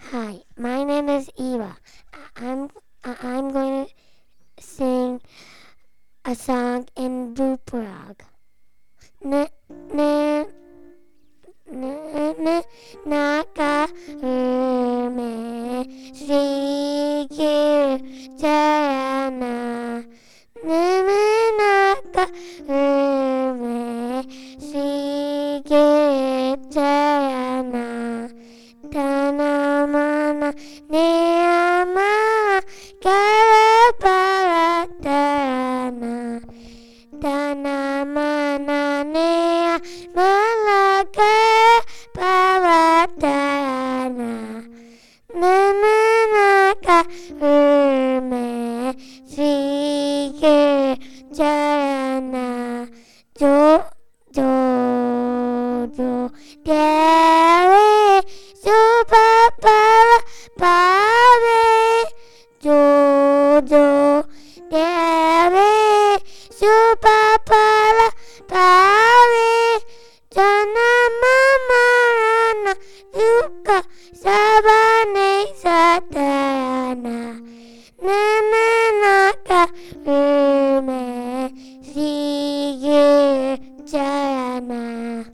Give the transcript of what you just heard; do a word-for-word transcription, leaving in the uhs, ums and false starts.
Hi, my name is Eva. I- I'm I- I'm going to sing a song in Buprag.